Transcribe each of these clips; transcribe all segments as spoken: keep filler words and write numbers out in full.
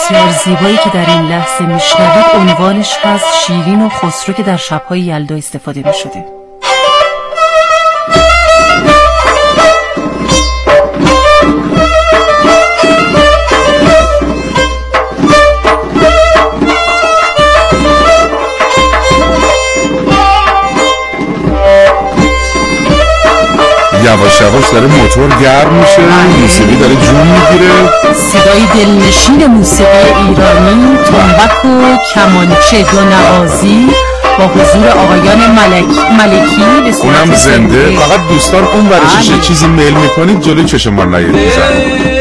بسیار زیبایی که در این لحظه میشنوید عنوانش هست شیرین و خسرو که در شب‌های یلدا استفاده می‌شده. یواش یواش داره موتور گرم میشه، موسیقی داره جون میگیره، صدای دلنشین موسیقی ایرانی، تنبک و کمانچه دو نوازی با حضور آقایان ملکی ملکی به اونم زنده. فقط دوستان اون ورشش چیزی میل میکنید جلوی چشم ما نیاد میزنید.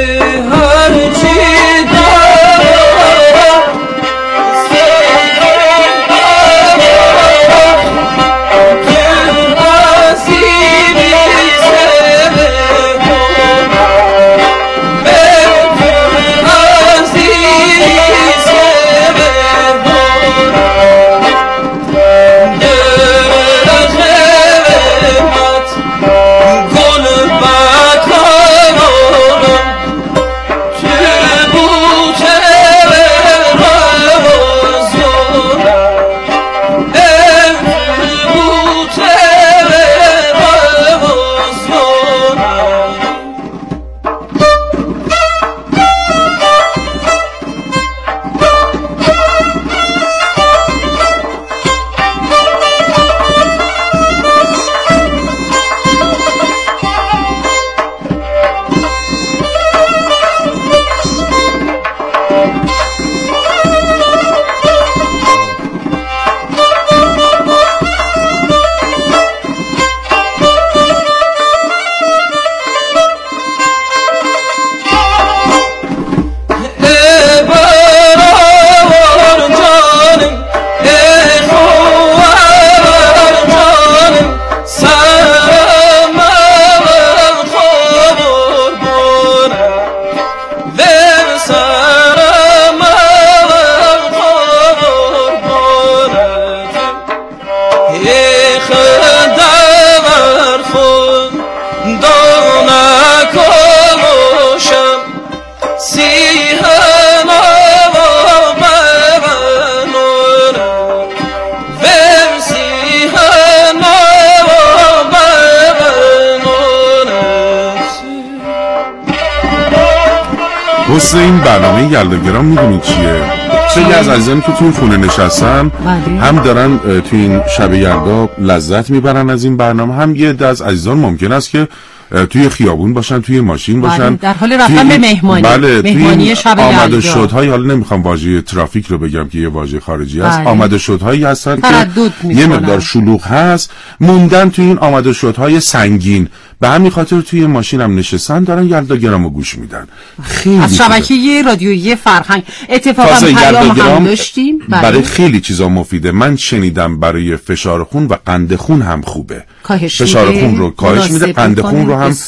حسن این برنامه یلداگرام میدونید چیه؟ خیلی از عزیزانی که توی این خونه نشستن هم دارن توی این شب یلدا لذت میبرن از این برنامه، هم یه عده از عزیزان ممکن است که توی خیابون باشن، توی ماشین باشن، در حال رفتن به مهمانی. بله، مهمانی شب یلدا. آمد و شدهای، حالا نمیخوام واژه ترافیک رو بگم که یه واژه خارجی است، آمد و شدهایی هستن که یه مقدار شلوغ هست، موندن توی این آمد و شدهای سنگین، به همین خاطر توی ماشین هم نشستن دارن یلداگرامو گوش میدن. خیلی از شبکه رادیویی فرهنگ اتفاقا پیام هم داشتیم. برای خیلی چیزا مفیده. من شنیدم برای فشار خون و قند خون هم خوبه. فشار خون رو کاهش میده، قند خون رو هم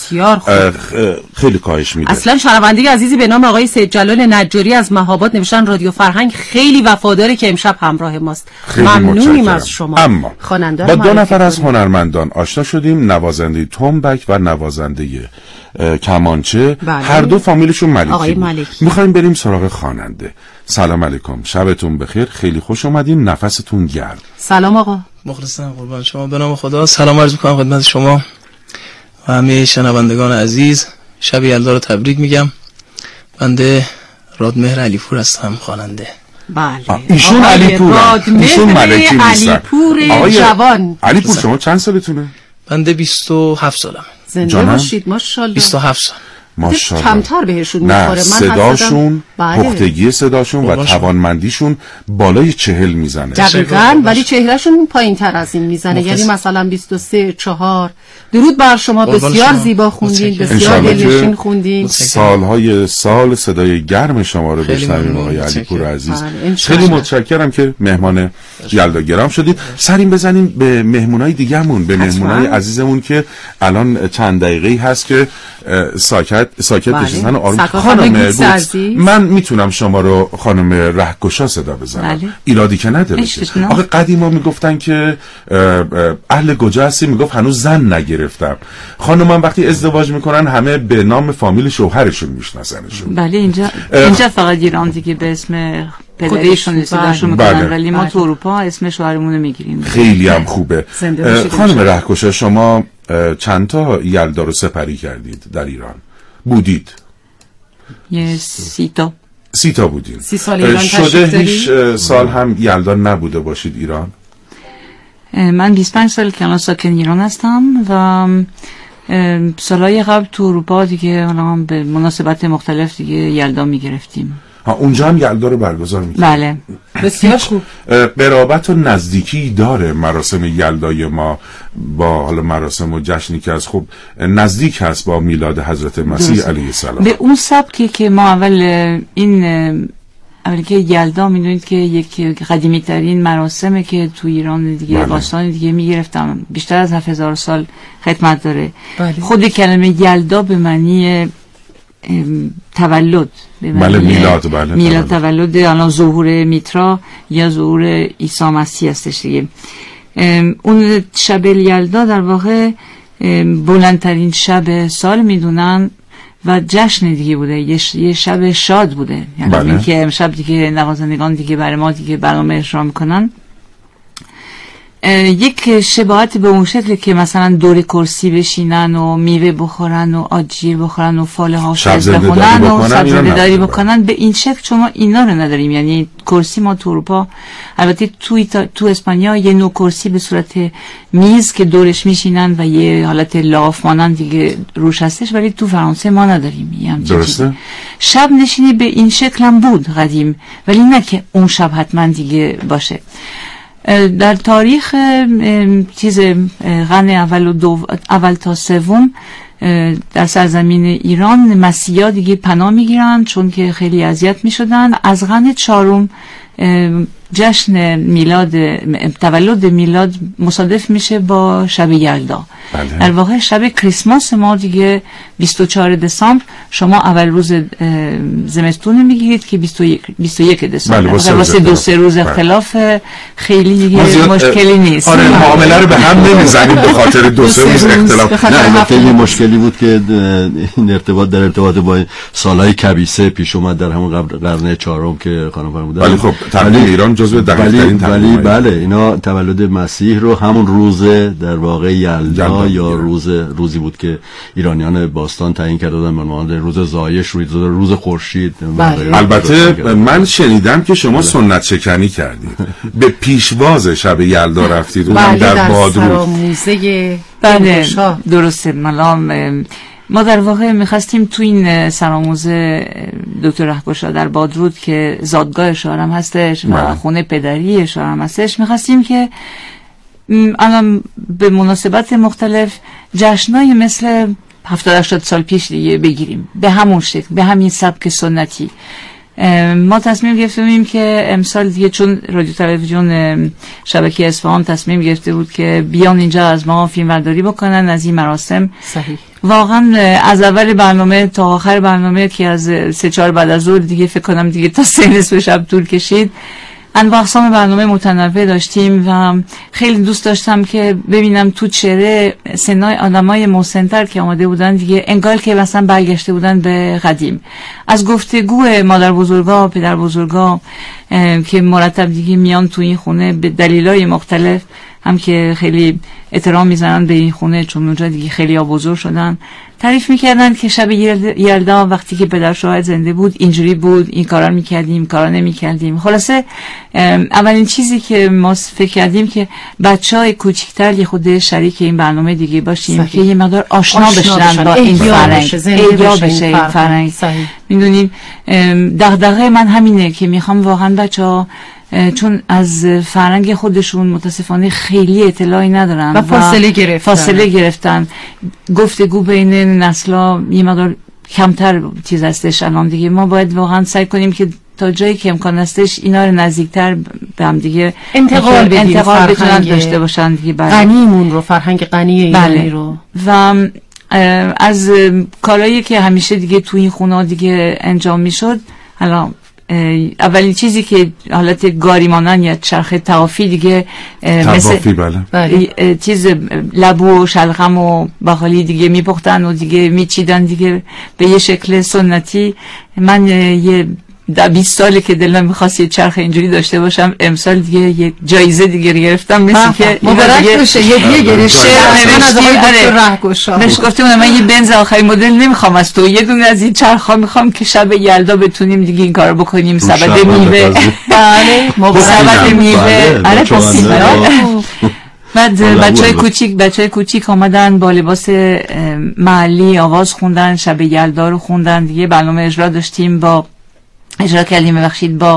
خیلی کاهش میده. اصلا شنونده عزیزی به نام آقای سید جلال نجاری از مهاباد نوشتن رادیو فرهنگ خیلی وفاداره که امشب همراه ماست. ممنونیم از شما. اما با دو نفر از هنرمندان آشنا شدیم، نوازنده تنبک و نوازنده کمانچه. بله. هر دو فامیلشون ملکی بود. میخوایم بریم سراغ خواننده. سلام علیکم، شبتون بخیر، خیلی خوش اومدین، نفستون گرم. سلام آقا. مخلصم قربان شما. به نام خدا سلام عرض میکنم خدمت شما و همه شنوندگان عزیز. شب یلدا رو تبریک میگم. بنده رادمهر علیپور هستم، خواننده. بله. ایشون علیپور، ایشون ملکی نیستن. علیپور جوان. علیپور شما چند سالتونه؟ بنده بیست و هفت سالم. زنده باشید ماشاءالله. بیست و هفت سال. ماشاءالله. کمتر بهشون میخوره. من صداشون، پختگی صداشون و توانمندیشون بالای چهل میزنه. دقیقاً، ولی چهرهشون پایین تر از این میزنه. یعنی مثلا بیست و سه، چهار. درود بر شما، بسیار زیبا خوندین، بسیار دلنشین خوندین. سالهای سال صدای گرم شما رو بشنویم آقای علیپور عزیز. خیلی متشکرم که مهمان یلداگرام شدید. سریم بزنیم به مهمونای دیگه‌مون، به مهمونای عزیزمون که الان چند دقیقه‌ای هست که ساکت ساکت نشستن و آروم. خانم من من میتونم شما رو خانم رهکشا صدا بزنم؟ بله. ایرادی که نداره. آخه قدیما میگفتن که اهل گوجه هستی، میگفت هنوز زن نگرفتم. خانمان وقتی ازدواج میکنن همه به نام فامیل شوهرشون میشناسنشون. بله اینجا اینجا فقط ایران دیگه به اسم پدریشون ازدواجشون میکنن، ولی ما تو اروپا اسم شوهرمون رو میگیریم. خیلی هم خوبه. خانم رهکشا شما چند تا یلدا رو سپری کردید در ایران؟ بودید؟ یه سی تا سی تا بودین. سی سال ایران شده هیچ سال هم یلدا نبوده باشید ایران؟ من بیست و پنج سال که الان ساکن ایران هستم و سالهای قبل تو اروپا دیگه حالا به مناسبت مختلف دیگه یلدا میگرفتیم. ها اونجا هم یلدا رو برگزار میکنید؟ بله بسیار خوب. قرابت و نزدیکی داره مراسم یلدای ما با حالا مراسم و جشنی که از خوب نزدیک هست با میلاد حضرت مسیح علیه السلام؟ به اون سبکی که ما اول این اولی که یلدا میدونید که یک قدیمی ترین مراسمه که تو ایران دیگه بله. باستان دیگه میگرفتم، بیشتر از هفت هزار سال خدمت داره. بله. خود کلمه یلدا به معنی تولد، به معنی بله میلاد، بله میلاد تولد, تولد الان ظهور میترا یا ظهور عیسی مسیح هستش دیگه. اون شب یلدا در واقع بلندترین شب سال میدونن و جشن دیگه بوده، یه شب شاد بوده. یعنی بله. این که امشب دیگه نوازندگان دیگه برای ما دیگه برنامه اجرا میکنن، یک شباهت به اون شکل که مثلا دور کرسی بشینن و میوه بخورن و آجیر بخورن و فال حافظ بخونن و شب زنده‌داری بکنن، به این شکل شما اینا رو نداریم. یعنی کرسی ما تو اروپا، البته تو تو اسپانیا یه نوع کرسی به صورت میز که دورش میشینن و یه حالت لاف مانند دیگه روش هستش، ولی تو فرانسه ما نداریم. درسته؟ شب نشینی به این شکل هم بود قدیم، ولی نه که اون شب حتما دیگه باشه. در تاریخ چیز قرن اول و دو اول تا سوم در سرزمین ایران مسیحا دیگه پناه میگیرن چون که خیلی اذیت میشدن. از قرن چهارم جشن میلاد تولد میلاد مصادف میشه با شب یلدا. بله. در واقع شب کریسمس ما دیگه بیست و چهارم دسامبر، شما اول روز زمستون میگیرید که بیست و یک دسامبر. بله واسه دو سه روز اختلاف خیلی دیگه مشکلی نیست. آره معامله رو به هم نمیزنید به خاطر دو سه روز اختلاف. نه خیلی مشکلی بود که این ارتباط در ارتباط با سالهای کبیسه پیش اومد در همون قرن چهارم که خانم فرمودن. ولی خب تقویم ایران جزو دقیق‌ترین ولی بله اینا تولد مسیح رو همون روز در واقع یلدا یا روز روزی بود که ایرانیان باستان تعیین کرده بودن به عنوان روز زایش، روز روز خورشید. البته من شنیدم که شما سنت شکنی کردید، به پیشواز شب یلدا رفتید اونم در بادرود. بله درسته. ملام ما در واقع میخواستیم تو این سرآموزه دکتر رهکشا در بادرود که زادگاه شوهرم هستش و خونه پدری شوهرم هستش، میخواستیم که الان به مناسبت مختلف جشنای مثل هفتاد هشتاد سال پیش دیگه بگیریم به همون شکل، به همین سبک سنتی. ما تصمیم گرفتیم که امسال دیگه چون رادیو تلویزیون شبکه اصفهان تصمیم گرفته بود که بیان اینجا از ما فیلم برداری بکنن از این مراسم. صحیح. واقعا از اول برنامه تا آخر برنامه که از سه چهار بعد از ظهر دیگه فکر کنم دیگه تا سه نصف شب طول کشید، انواع اقسام برنامه متنوع داشتیم و خیلی دوست داشتم که ببینم تو چهره سنای آدمای مسن‌تر که آماده بودن دیگه انگار که مثلا برگشته بودن به قدیم. از گفتگو مادر بزرگا پدر بزرگا که مرتب دیگه میان تو این خونه به دلایل مختلف، هم که خیلی احترام میزنن به این خونه چون اونجا دیگه خیلی ها بزرگ شدن، تعریف میکردن که شب یلدا وقتی که پدر شوهر زنده بود اینجوری بود، این کارا میکردیم کارا نمیکردیم. خلاصه اولین چیزی که ما فکر کردیم که بچهای کوچیک‌تر یه خود شریک این برنامه دیگه باشیم. صحیح. که یه مقدار آشنا, آشنا بشن, بشن با این فرهنگ، احیا بشه این فرهنگ. میدونین دغدغه من همینه که میخوام واقعا بچه‌ها چون از فرهنگ خودشون متاسفانه خیلی اطلاعی ندارن و فاصله گرفتن فاصله گرفتن گفتگو بین نسل‌ها یه مقدار کمتر چیز هستش. الان دیگه ما باید واقعا سعی کنیم که تا جایی که امکان هستش اینا رو نزدیکتر به هم دیگه انتقال بدیم، انتقال بتونن داشته باشن دیگه. غنیمون رو، فرهنگ غنی ایرانی بله. رو و از کارهایی که همیشه دیگه تو این خونه دیگه انجام میشد حالا اولین چیزی که حالت گاری مانند یا چرخ توافی دیگه توافی بله چیز لبو و شلغم و باقالی دیگه میپختن و دیگه میچیدن دیگه به یه شکل سنتی. من یه در بیست ساله که دلم میخواست یه چرخ اینجوری داشته باشم، امسال دیگه یه جایزه دیگه گرفتم، مثل که مبارک بشه. یه دیگه گرفته من از آقای دکتر رهگشا بهش گفتم من یه بنز آخرین مدل نمیخوام از تو، یه دونه از این چرخ‌ها میخوام که شب یلدا بتونیم دیگه این کارو بکنیم. سبد میوه بله سبد میوه آره پسیبا. بعد بچهای کوچیک بچهای کوچیک آمدن با لباس محلی آواز خوندن، شب یلدا رو خوندن دیگه. برنامه اجرا داشتیم، با اجرا کردیم ببخشید با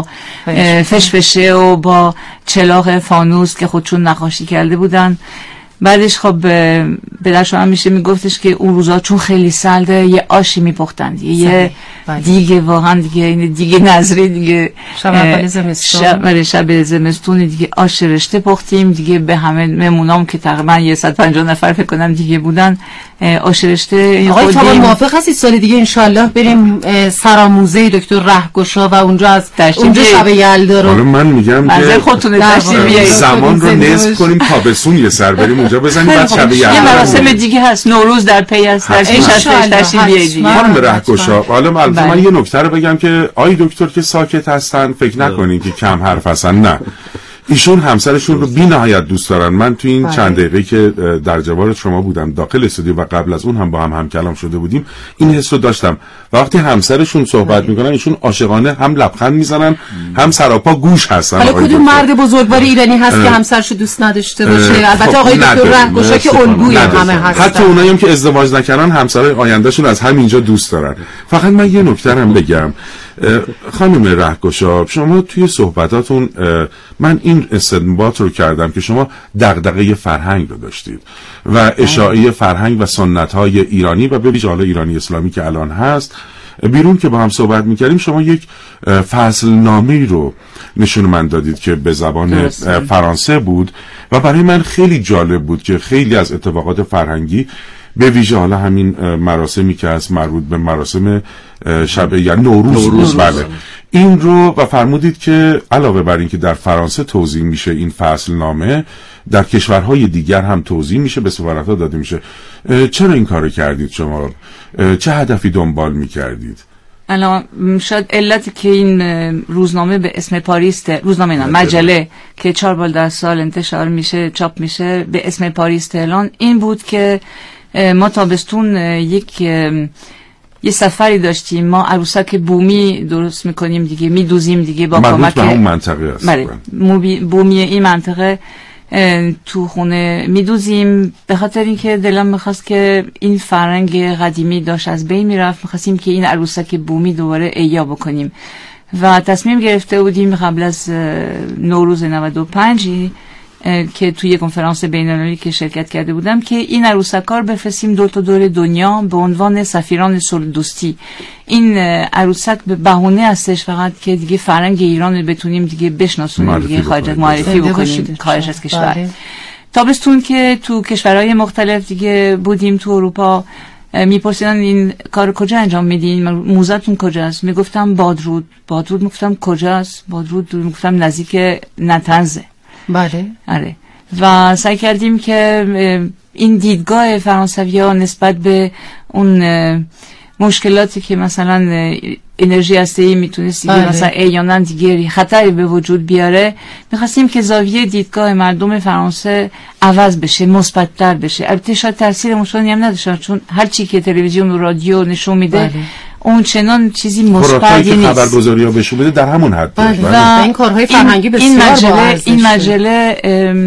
فشفشه و با چلاغ فانوس که خودشون نقاشی کرده بودن. بعدش خب پدرش هم میشه میگفتش که اون روزا چون خیلی سرده یه آشی میپختن، یه دیگه واقعا دیگه این دیگه نظری دیگه شب اول زمستون شب شب زمستون دیگه آش رشته پختیم دیگه به همه مهمونام که تقریبا صد و پنجاه نفر فکر کنم دیگه بودن آش رشته. آقای تا موافق هستی سال دیگه انشالله بریم سرآموزه دکتر رهگشا و اونجا از اونجا شب یلدا رو؟ حالا من میگم که خودتون تشریف بیارید، زمان رو نصف کنیم تابستون یه سر بریم اونجا بزنیم، بعد شب یلدا یه مراسم دیگه هست، نوروز در پی است، در پیش از تشریف بیارید. خانم رهگشا حالا البته من یه نکته رو بگم که آی دکتر که ساکت هستن فکر نکنین که کم حرف هستن، نه، ایشون همسرشون رو بی نهایت دوست دارن. من تو این چند دقیقه که در جوار شما بودم داخل استودیو و قبل از اون هم با هم هم کلام شده بودیم این حس رو داشتم. وقتی همسرشون صحبت میکنن ایشون عاشقانه هم لبخند میزنن هم سراپا گوش هستن. حالا کدوم مرد بزرگوار ایرانی هست که همسرشو دوست نداشته باشه؟ البته آقای دکتر رهگشا که الگوی همه هستن، حتی اونایی هم که ازدواج نکردن همسرای آیندهشون از همینجا دوست دارن. فقط من یه نکته هم بگم خانم رهگشا، شما توی صحبتاتون من این استنباط رو کردم که شما دغدغه فرهنگ رو داشتید و اشاعه فرهنگ و سنت‌های ایرانی و به ویژه حالا ایرانی اسلامی که الان هست. بیرون که با هم صحبت می‌کردیم شما یک فصل نامه‌ای رو نشون من دادید که به زبان فرانسه بود و برای من خیلی جالب بود که خیلی از اتفاقات فرهنگی به ویژه حالا همین مراسمی که از مربوط به مراسم شب یعنی نوروز, نوروز بله این رو و فرمودید که علاوه بر این که در فرانسه توزیع میشه این فصل نامه در کشورهای دیگر هم توزیع میشه، به سفارت‌ها داده میشه. چرا این کارو کردید شما؟ چه هدفی دنبال میکردید؟ الان شاید علتی که این روزنامه به اسم پاریس، روزنامه نه مجله که چهار بار در سال انتشار میشه چاپ میشه به اسم پاریس تهران این بود که ما تابستون یک یه سفری داشتیم، ما عروسک بومی درست میکنیم دیگه، میدوزیم دیگه با کمک به اون منطقه است. بله بومی این منطقه تو خونه میدوزیم به خاطر اینکه دلم میخواست که این فرهنگ قدیمی داشت از بین میرفت، میخواستیم که این عروسک بومی دوباره احیا بکنیم و تصمیم گرفته بودیم قبل از نوروز نود و پنج که توی کنفرانس بین‌المللی که شرکت کرده بودم که این عروسک‌ها رو بفرستیم دور تا دور دنیا به عنوان سفیران صلح دوستی. این عروسک به بهونه هستش فقط که دیگه فرهنگ ایران رو بتونیم دیگه بشناسونیم دیگه، خارج معرفی بکنیم خارج از کشور. بله. تابستون که تو کشورهای مختلف دیگه بودیم تو اروپا میپرسیدن این کار کجا انجام میدین، موزتون کجاست؟ میگفتم بادرود. بادرود میگفتم کجاست؟ بادرود میگفتم نزدیک نتنزه. بله. آره. و سعی کردیم که این دیدگاه فرانسوی‌ها نسبت به اون مشکلاتی که مثلا انرژی هسته‌ای میتونست دیگه بله. مثلا ایانا دیگه خطری به وجود بیاره، می‌خواستیم که زاویه دیدگاه مردم فرانسه عوض بشه، مثبت‌تر بشه. البته شاید تاثیر مثبتی هم نداشت چون هر چی که تلویزیون و رادیو نشون میده بله. اون چنان چیزی مثبتی نیست. خبرگزاری‌ها بهشون بده در همون حد. بله. و این کارهای فرهنگی بسیار این مجله این مجله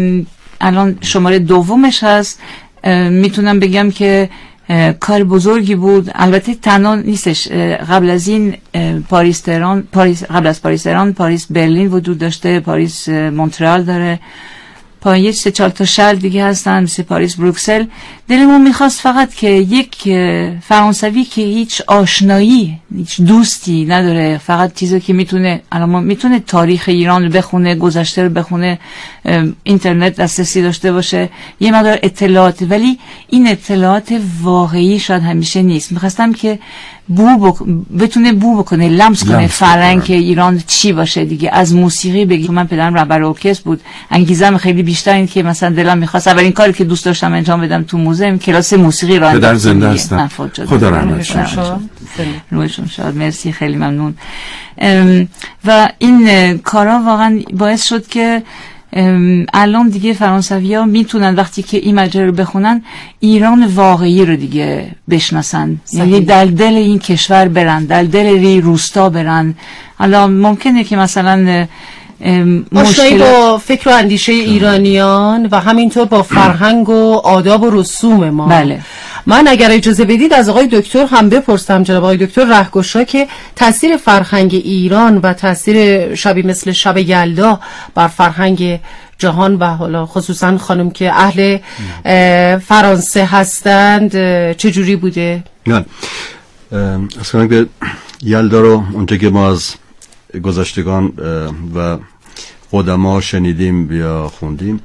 الان شماره دومش هست. میتونم بگم که کار بزرگی بود. البته تنها نیستش، قبل از این پاریس تهران پاریس قبل از پاریس تهران پاریس برلین وجود داشته، پاریس مونترال داره پایه سه چهار تا شهر دیگه هستن، مثل پاریس، بروکسل. دلمون میخواست فقط که یک فرانسوی که هیچ آشنایی، هیچ دوستی نداره، فقط چیزی که میتونه الان میتونه تاریخ ایران رو بخونه، گذشته رو بخونه، اینترنت دسترسی داشته باشه، یه مقدار اطلاعات، ولی این اطلاعات واقعی شاید همیشه نیست. میخواستم که بو بک... بتونه بو بکنه، لمس کنه فرهنگ ایران چی باشه دیگه. از موسیقی بگیم، من پدرم رهبر ارکستر بود، انگیزه‌ام خیلی بیشتر این که مثلا دلم می‌خواست اولین کاری که دوست داشتم انجام بدم تو موزه کلاس موسیقی را پدر زنده هستن، خدا رحمتشون شاد. رویشون شاد، مرسی، خیلی ممنون. و این کارا واقعا باعث شد که الان دیگه فرانسوی‌ها میتونن وقتی که این ماجرا رو بخونن ایران واقعی رو دیگه بشناسن، یعنی در دل این کشور برن، در دل روستا برن. حالا ممکنه که مثلا مشکل با فکر و اندیشه ایرانیان و همینطور با فرهنگ و آداب و رسوم ما. بله. من اگر اجازه بدید از آقای دکتر هم بپرسم، جناب آقای دکتر رهگشا، که تاثیر فرهنگ ایران و تاثیر شبی مثل شب یلدا بر فرهنگ جهان و حالا خصوصا خانم که اهل فرانسه هستند چجوری بوده؟ نه اصلا که یلدا رو اونجا که ما از گذشتگان و قدما شنیدیم یا خوندیم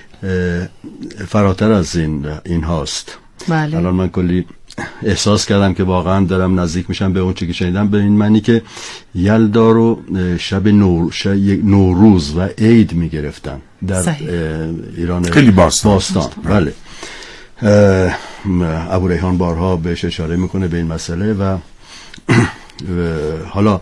فراتر از این این هاست. بله. الان من کلی احساس کردم که واقعا دارم نزدیک میشم به اون چیزی که شنیدم، به این معنی که یلدا رو شب نور شب نوروز و عید میگرفتن در ایران خیلی باستان. باستان. بله. ابو ریحان بارها بهش اشاره میکنه به این مسئله و حالا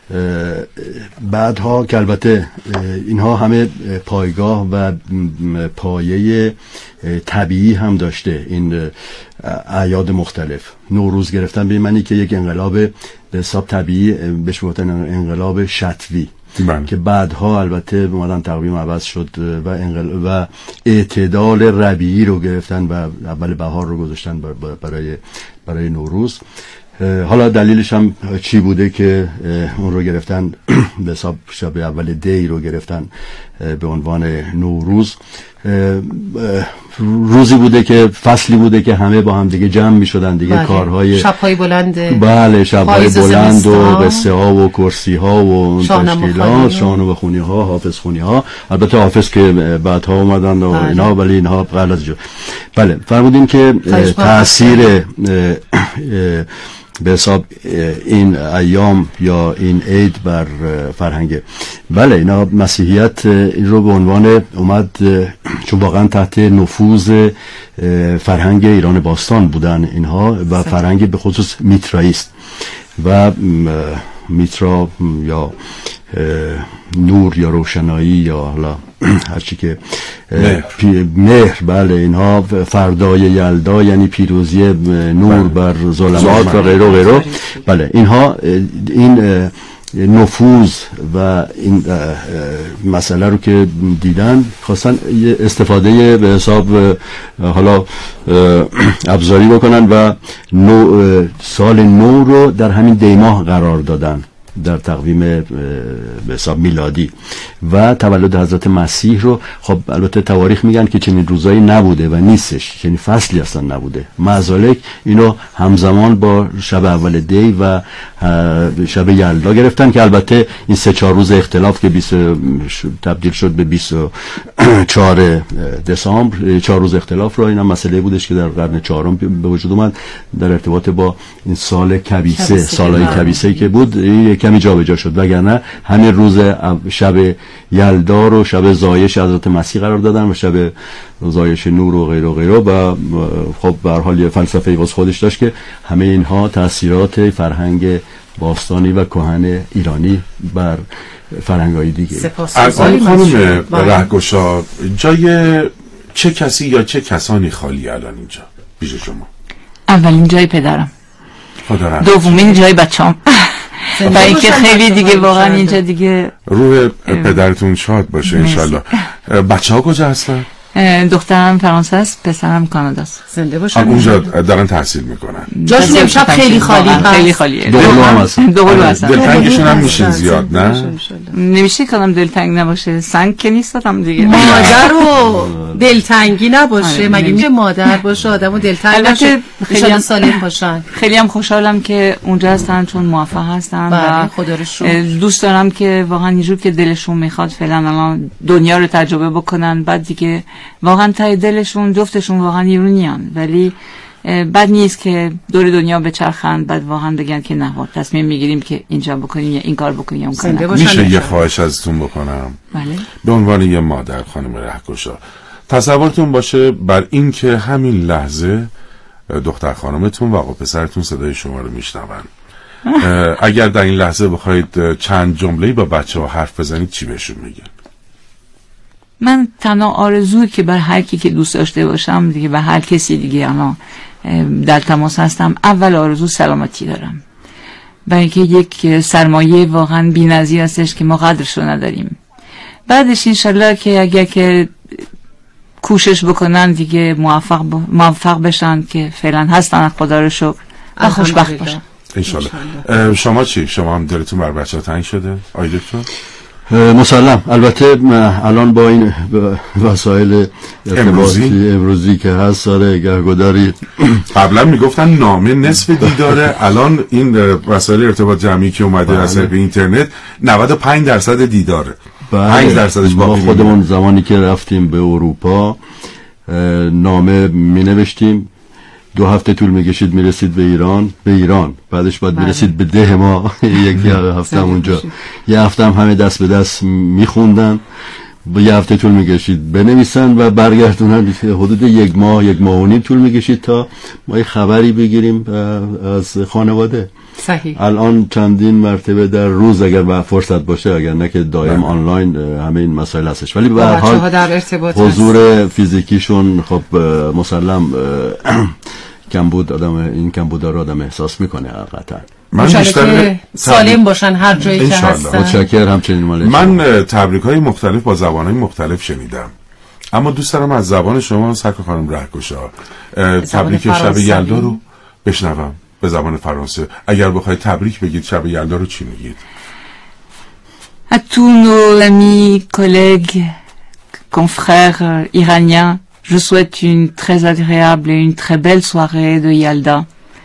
بعدها که البته اینها همه پایگاه و پایه طبیعی هم داشته، این اعیاد مختلف. نوروز گرفتن به معنی که یک انقلاب به حساب طبیعی بهش میگفتن انقلاب شتوی بله. که بعدها البته اومدن تقویم عوض شد و انقلاب و اعتدال ربیعی رو گرفتن و اول بهار رو گذاشتن برای برای نوروز. حالا دلیلش هم چی بوده که اون رو گرفتن به حساب شب اول دی رو گرفتن به عنوان نوروز. روزی بوده که فصلی بوده که همه با هم دیگه جمع می شدن دیگه. بله. کارهای شبهای بلند، بله شبهای بلند و قصه ها و کرسی ها و تشکیلات شانو بخونی ها، حافظ خونی ها. البته حافظ که بعدها اومدن و بله. اینا، ولی اینها قبل از جو. بله فرمودیم که تاثیر به حساب این ایام یا این عید بر فرهنگ، بله اینا مسیحیت این رو به عنوان اومد چون واقعا تحت نفوذ فرهنگ ایران باستان بودن اینها و فرهنگ به خصوص میتراییست و میترا یا نور یا روشنایی یا حالا هرچی که مهر، بله اینها فردای یلدا یعنی پیروزی نور بر ظلمات و غیره و غیره. بله اینها این نفوذ و این مسئله رو که دیدن خواستن استفاده به حساب حالا ابزاری بکنن و نو سال نو رو در همین دیماه قرار دادن در تقویم به حساب میلادی و تولد حضرت مسیح رو. خب البته تواریخ میگن که چنین روزایی نبوده و نیستش، چنین فصلی اصلا نبوده. معذالک اینو همزمان با شب اول دی و شب یلدا گرفتن که البته این سه چهار روز اختلاف که بیست تبدیل شد به بیست و چهار دسامبر، چهار روز اختلاف رو، این هم مسئله بودش که در قرن چهارم به وجود اومد در ارتباط با این سال کبیسه، سالهای کبیسه که بود کمی جابجا شد، وگرنه همین روز شب یلدا رو شب زایش حضرت مسیح قرار دادن و شب زایش نور و غیره و غیره و خب به هر حال یه فلسفه واسه خودش داشت که همه اینها تاثیرات فرهنگ باستانی و کهن ایرانی بر فرهنگ‌های دیگه. الان خانم رهگشا جای چه کسی یا چه کسانی خالی الان اینجا پیش شما؟ اولین جای پدرم، دومین جای بچه‌ام و اینکه خیلی دیگه واقعا اینجا دیگه روح پدرتون شاد باشه انشالله. بچه ها کجا هستن؟ دخترم فرانسه است، پسرم کانادا است. زنده باشن. اونجا دارن تحصیل میکنن. جاشون امشب خیلی خالی هست. خیلی خالیه. دوقلو هم هستن. دوقلو هستن. دلتنگشون هم میشین زیاد نه؟ نمیشه کلام دلتنگ نباشه، سنگ که نیست آدم دیگه. مادر رو دلتنگی نباشه، مگه میشه مادر باشه آدمو دلتنگ باشه؟ خیلی سالم باشن. خیلی هم خوشحالم که اونجا هستن چون موفق هستن و خدا رو شکر. دوست دارم که واقعا اینجور که دلشون میخواد فعلا الان دنیا رو تجربه بکنن، بعد دیگه واقعا ته دلشون جفتشون واقعا ایرونیان، ولی بد نیست که دور دنیا بچرخند بعد واقعا بگن که نه تصمیم میگیریم که اینجا بکنیم یا این کار بکنیم یا اون کار نکنیم. میشه یه خواهش ازتون بکنم؟ بله. به عنوان یه مادر خانم رهگشا، تصورتون باشه بر این که همین لحظه دختر خانمتون و آقا پسرتون صدای شما رو میشنون، اگر در این لحظه بخواید چند جمله‌ای با بچه‌ها حرف بزنید چی بهشون میگید؟ من تنها آرزویی که بر هر کی که دوست داشته باشم دیگه، به هر کسی دیگه الان در تماس هستم، اول آرزو سلامتی دارم، برای اینکه یک سرمایه واقعا بی‌نظیر هستش که ما قدرش رو نداریم. بعدش انشالله که اگر که کوشش بکنن دیگه موفق ب... موفق بشن که فعلا هستن، خدا رو شکر، و خوشبخت باشن انشالله. شما چی؟ شما هم دلتون بر بچه‌ها تنگ شده آقای دکتر؟ مسلم. البته الان با این وسایل ارتباطی امروزی که هست ساره گهگداری قبلا میگفتن نامه نصف دیداره، الان این وسایل ارتباط جمعی که اومده از طریق اینترنت نود و پنج درصد دیداره. پنج درصدش با خودمون زمانی که رفتیم به اروپا نامه می نوشتیم، دو هفته طول می‌کشید میرسید به ایران، به ایران بعدش باید میرسید به ده ما یک هفته اونجا، یه هفته هم همه دست به دست میخوندن، یه هفته طول می‌کشید بنویسن و برگردونن، حدود یک ماه یک ماه و نیم طول می‌کشید تا ما یه خبری بگیریم از خانواده. صحیح. الان چندین مرتبه در روز اگر با فرصت باشه، اگر نه که دائم آنلاین همه این مسائل هستش، ولی به هر حال حضور فیزیکیشون خب مسلم کمبود آدم، این کمبودا رو آدم احساس میکنه حقیقتا. من بیشتر سالم باشن هر جایی که هستن. متشکرم. همچنین مال من تبریک‌های مختلف با زبان‌های مختلف شنیدم، اما دوست دارم از زبان شما سرکار خانم رهگشا تبریک شب یلدا رو بشنوم به زبان فرانسه. اگر بخواید تبریک بگید شب یلدا رو چی میگید؟ À tous nos amis, collègues, confrères iraniens, je souhaite une très agréable et une très belle soirée de Yalda.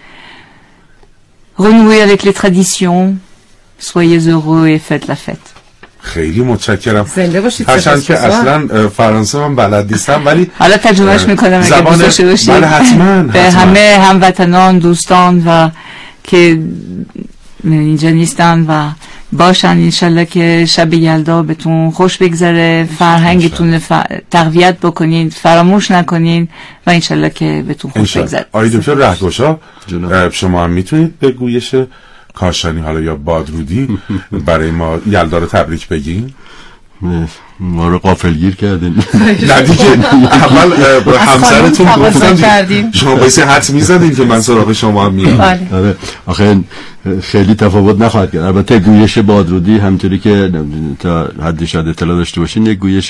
Renouez avec les traditions, soyez heureux et faites la fête. خیلی متشکرم. زنده باشید. هرچند که اصلا فرانسه من بلد نیستم ولی حالا ترجمهش میکنم اگه دوست داشته باشید. بله حتما. به همه هموطنان دوستان و که اینجا نیستن و باشن، انشالله که شب یلدا بهتون خوش بگذره، فرهنگتون ف... تقویت بکنین، فراموش نکنین و انشالله که بهتون خوش بگذره. آقای دکتر رهگشا، شما هم میتونید به گویش کاشانی حالا یا بادرودی برای ما یلدا رو تبریک بگین؟ ما رو غافلگیر کردین. نه دیگه اول همسرتون گفتم شما باید حدس میزدین که من سراغ شما هم میام. آره آخه خیلی تفاوت نخواهد کرد. البته گویش بادرودی همطوری که تا حدی شاید اطلاع داشته باشین یک گویش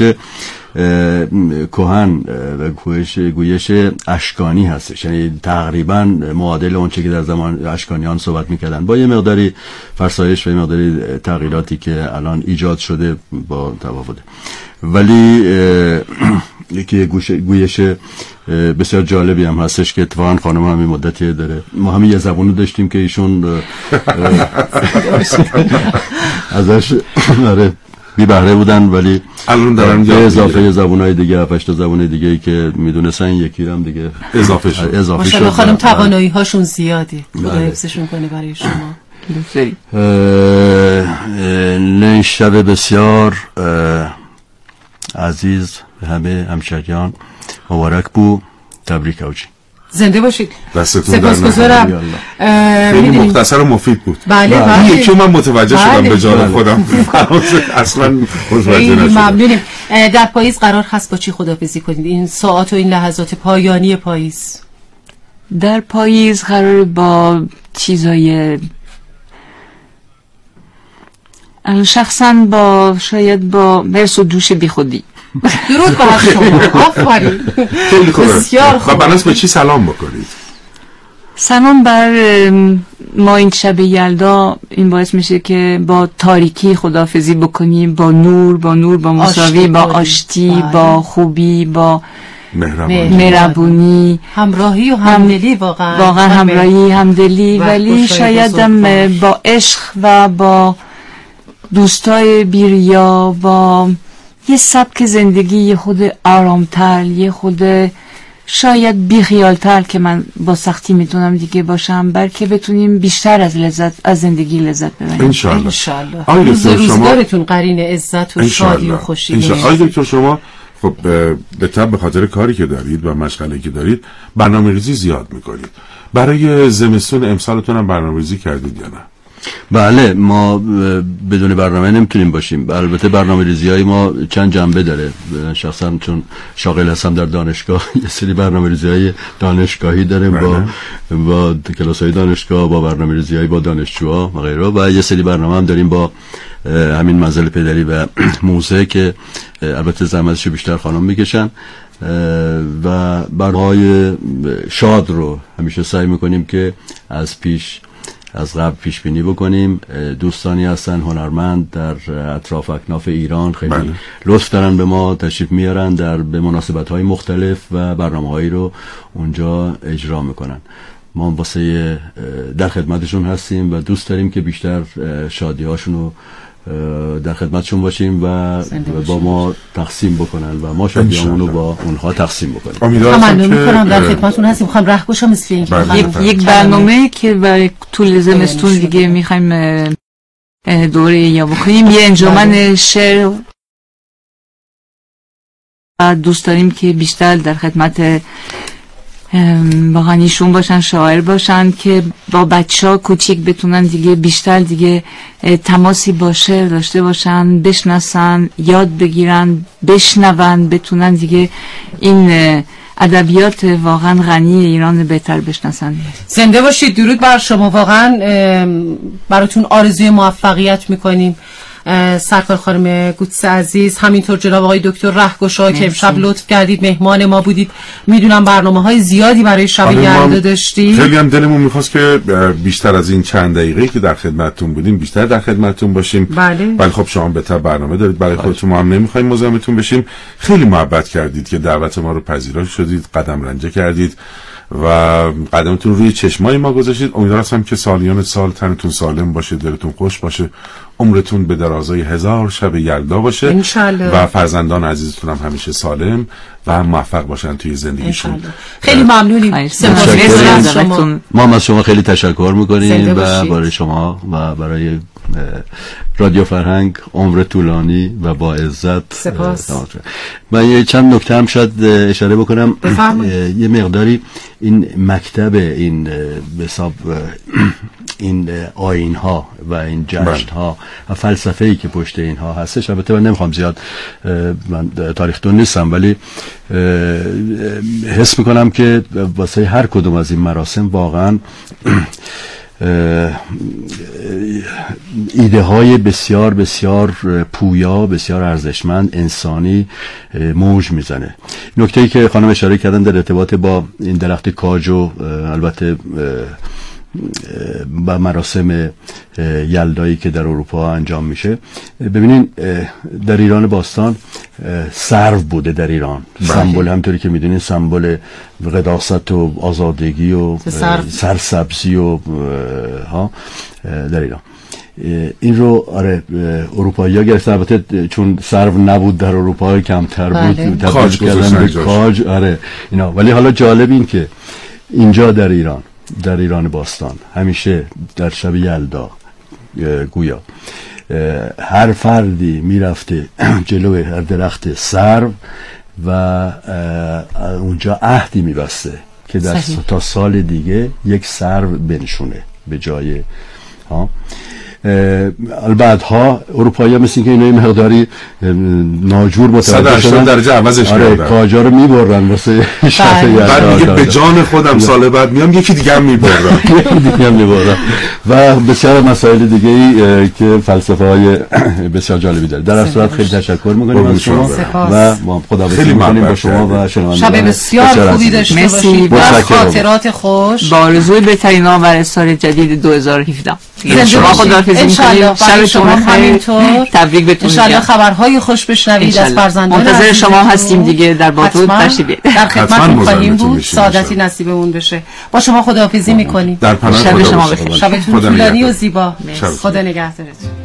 کهن و گویش گویش اشکانی هستش، یعنی تقریبا معادل اون چیزی که در زمان اشکانیان صحبت میکردن با یه مقداری فرسایش و یه مقداری تغییراتی که الان ایجاد شده با تفاوت، ولی یکی گویش بسیار جالبی هم هستش که اتفاقا خانم همین مدتی داره. ما همین یه زبونو داشتیم که ایشون ازش بی بهره بودن، ولی الان دارن به اضافه زبونای دیگه هفت تا زبون دیگه ای که میدونستن یکی هم دیگه اضافه شد. اضافه شد. ماشاءالله خانم توانایی هاشون زیاده. خدا حفظشون کنه برای شما. نه شب بسیار عزیز همه همشهریان مبارک بو. تبریک اوجی. زنده باشید. دستتون سپاسگزارم. خیلی مختصر و مفید بود. بله بله. یکی من متوجه شدم به جان خودم. اصلا متوجه نشدم. ممنونیم. در پاییز قرار هست با چی خداحافظی کنید؟ این ساعات و این لحظات پایانی پاییز. در پاییز قرار با چیزای شخصا با شاید با مرس و دوش بی خودی. درود بر شما. آفرین. خیلی خوبه. بسیار خوب. و بناس به چی سلام بکنید؟ سنان بر ما این شب یلدا این باعث میشه که با تاریکی خداحافظی بکنیم، با نور، با نور، با مساوی، با آشتی، با خوبی، با مهربونی، همراهی و همدلی، واقعا واقعا همراهی، همدلی، ولی شاید هم با عشق و با دوستای بیریا، با یه سبک زندگی یه خود آرامتر، یه خود شاید بی خیالتر که من با سختی میتونم دیگه باشم، بلکه بتونیم بیشتر از لذت از زندگی لذت ببریم. انشالله. انشالله. روز روزگارتون قرین عزت و شادی و خوشی. انشالله. آقای دکتر شما خب به طب به خاطر کاری که دارید و مشغله‌ای که دارید برنامه‌ریزی زیاد میکنید. برای زمستون امسالتون هم برنامه‌ریزی کردید یا نه؟ بله، ما بدون برنامه نمیتونیم باشیم. البته برنامه ریزی های ما چند جنبه داره. شخصا چون شاغل هستم در دانشگاه یه سری برنامه ریزی های دانشگاهی داریم با با کلاس های دانشگاه، با برنامه ریزی های با دانشجوها و غیره، و یه سری برنامه هم داریم با همین منزل پدری و موزه که البته زحمتشو بیشتر خانم میکشن، و برنامه‌های شاد رو همیشه سعی میکنیم که از پیش از قبل پیش بینی بکنیم. دوستانی هستن هنرمند در اطراف اکناف ایران خیلی بله. لطف دارن به ما تشریف میارن در به مناسبت‌های مختلف و برنامه‌هایی رو اونجا اجرا میکنن. ما واسه در خدمتشون هستیم و دوست داریم که بیشتر شادی‌هاشون رو در خدمتشون باشیم و با ما تقسیم بکنن و ما شادیامون رو با اونها تقسیم بکنیم. امیدوارم که می‌کنم در خدمتتون هستیم. می‌خوام رهگشا مثل این یک برنامه که برای طول زمستون دیگه می‌خوایم دوره یا بکنیم، یه انجمن شعر و دوست داریم که بیشتر در خدمت واقعا ایشون باشن، شاعر باشن که با بچه ها کوچیک بتونن دیگه بیشتر دیگه تماسی با شعر داشته باشن، بشناسن، یاد بگیرن، بشنون، بتونن دیگه این ادبیات واقعا غنی ایران بهتر بشناسن. زنده باشید. درود بر شما. واقعا براتون آرزوی موفقیت میکنیم. سرکار خانم گوتس عزیز، همینطور جناب آقای دکتر رهگشا که امشب لطف کردید مهمان ما بودید. میدونم برنامه‌های زیادی برای شب یلدا داشتید. خیلی هم دلمون می‌خواست که بیشتر از این چند دقیقه‌ای که در خدمتتون بودیم بیشتر در خدمتتون باشیم. بله. ولی خب شما بهتر برنامه دارید برای خودتون، ما هم نمی‌خوایم مزاحمتون بشیم. خیلی محبت کردید که دعوت ما رو پذیرا شدید، قدم رنجه کردید و قدمتون روی چشمای ما گذاشتید. امیدوارم که سالیان سال تنتون سالم باشه، دلتون خوش باشه، عمرتون به درازای هزار شب یلدا باشه انشالله. و فرزندان عزیزتون هم همیشه سالم و موفق باشن توی زندگیشون. خیلی ممنونیم. شما. ما از شما خیلی تشکر میکنیم و برای شما و برای رادیو فرهنگ عمر طولانی و با عزت. سپاس. من یه چند نکته هم شاید اشاره بکنم. یه مقداری این مکتب این به حساب این آیین ها و این جشن ها و فلسفه ای که پشت اینها هستش، البته من نمیخوام زیاد من تاریخ دون نیستم، ولی حس میکنم که واسه هر کدوم از این مراسم واقعا ایده های بسیار بسیار پویا، بسیار ارزشمند، انسانی موج میزنه. نکته‌ای که خانم اشاره کردن در ارتباط با این درخت کاج و البته با مراسم یلدایی که در اروپا انجام میشه، ببینین در ایران باستان سرو بوده در ایران، سمبل همطوری که میدونین سمبل قداست و آزادگی و سرسبزی و ها در ایران. این رو آره اروپایی ها گرفتن، البته چون سرو نبود در اروپا کمتر بود کاج کردن به کاج آره اینا. ولی حالا جالب این که اینجا در ایران در ایران باستان همیشه در شب یلدا گویا هر فردی میرفته جلوی هر درخت سرو و اونجا عهدی میبسته که در تا سال دیگه یک سرو بنشونه به جای ها. بعدها اروپایی ها مثل اینکه اینا مقداری ناجور متوجه شدن درجه عوضش آره کردن کاجا رو میبرن واسه شهر یلدا بعد میگه به جان خودم سال بعد میام یکی دیگه هم میبرن دیگه هم میبرن و بسیار مسائل دیگه ای که فلسفه های بسیار جالبی داره. در اصل خیلی تشکر میکنیم از شما و ما خداحافظی میکنیم با شما و شنوندگان. شب بسیار خوبی داشته باشید و خاطرات خوش با آرزوی بهترین ها برای سال جدید دو هزار و هفده. شما خداحافظی میکنیم. شبتون همینطور تبریک بهتون میگم. ان شاء الله خبرهای خوش بشنوید از فرزندان. منتظر شما هستیم دیگه در باتون تشریف بیارید. در خدمتتون خواهیم بود. سعادتی نصیبمون بشه. با شما خداحافظی میکنیم. در پناه شب شما بخیر. شبتون طولانی و زیبا. خدا نگهدارتون.